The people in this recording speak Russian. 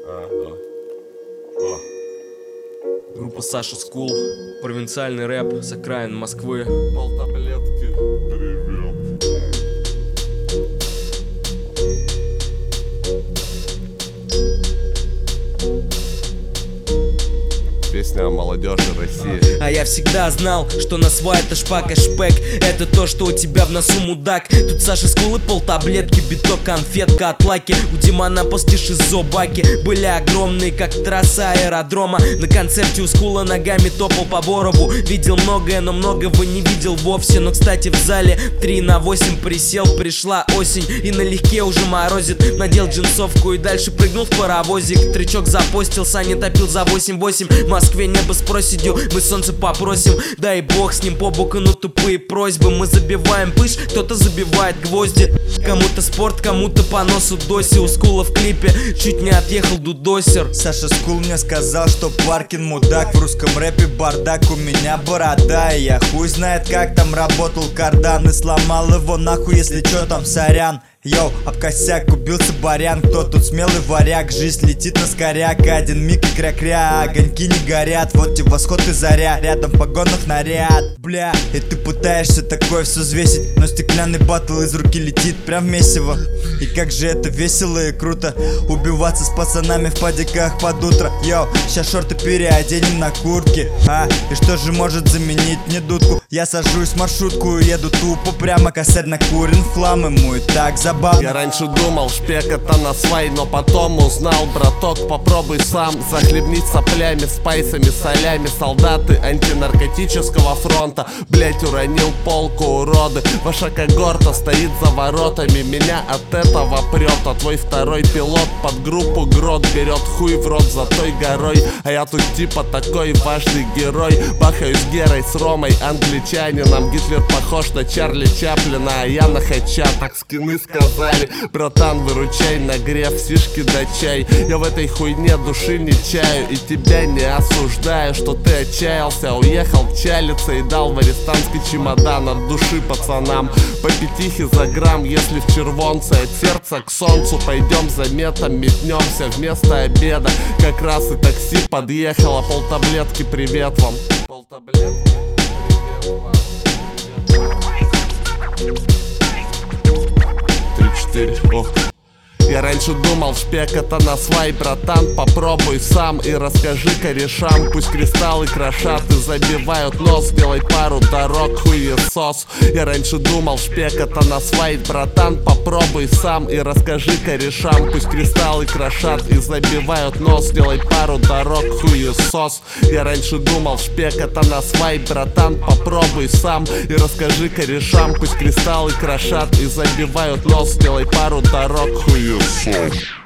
Группа Саша Скул, провинциальный рэп с окраин Москвы. Полтаблетки, привет. Песня о молодежи России. А я всегда знал, что на свай это шпак и шпек. Это то, что у тебя в носу, мудак. Тут Саша Скул и полтаблетки, биток, конфетка от лаки. У Димана после шизо баки были огромные, как трасса аэродрома. На концерте у Скула ногами топал по Борову. Видел многое, но многого не видел вовсе. Но, кстати, в зале 3 на 8 присел. Пришла осень и налегке уже морозит. Надел джинсовку и дальше прыгнул в паровозик. Трючок запостил, Саня топил за 8-8. В Москве небо с проседью, мы солнце попросим. Дай бог с ним по боку, но тупые просьбы. Мы забиваем пыш, кто-то забивает гвозди. Кому-то спорт, кому-то по носу доси. У Скула в клипе чуть не отъехал дудосер. Саша Скул мне сказал, что Паркин мудак. В русском рэпе бардак, у меня борода. И я хуй знает, как там работал кардан. И сломал его нахуй, если чё там, сорян. Йоу, об косяк убился барян. Кто тут смелый варяг? Жизнь летит на скоряк. Один миг и кря-кря, огоньки не горят. Вот тебе восход и заря, рядом в погонах наряд. Бля, и ты пытаешься такое все взвесить, но стеклянный батл из руки летит прям в месиво. И как же это весело и круто убиваться с пацанами в падиках под утро. Йоу, щас шорты переоденем на куртки. И что же может заменить мне дудку? Я сажусь в маршрутку и еду тупо прямо. Косарь накурен, флам, ему и так забавно. Я раньше думал, шпек это на свай, но потом узнал, браток, попробуй сам. Захлебнить соплями, спайсами, солями. Солдаты антинаркотического фронта. Блять, уронил полку, уроды. Ваша когорта стоит за воротами. Меня от этого прет, а твой второй пилот под группу грот берет хуй в рот за той горой. А я тут типа такой важный герой. Бахаюсь Герой с Ромой, англичанином. Гитлер похож на Чарли Чаплина, а я на Хача. Так скины сказали, братан, выручай, нагрев сишки да чай. Я в этой хуйне души не чаю и тебя не осуждаю, что ты отчаялся, уехал чалиться и дал в арестантский чемодан от души пацанам. По пятихе за грамм, если в червонце, от сердца к солнцу пойдем за метом, метнемся вместо обеда. Как раз и такси подъехало, полтаблетки, привет вам. Полтаблетки, привет вам. 3-4, ох. Я раньше думал, шпек это на свай, братан, попробуй сам и расскажи корешам. Пусть кристаллы крошат и забивают нос, сделай пару дорог, хуесос. Я раньше думал, шпек это на свай, братан, попробуй сам и расскажи корешам. Пусть кристаллы крошат и забивают нос, сделай пару дорог, хуесос. Я раньше думал, шпек это на свай, братан, попробуй сам и расскажи корешам. Пусть кристаллы крошат и забивают нос, сделай пару дорог, хуесос.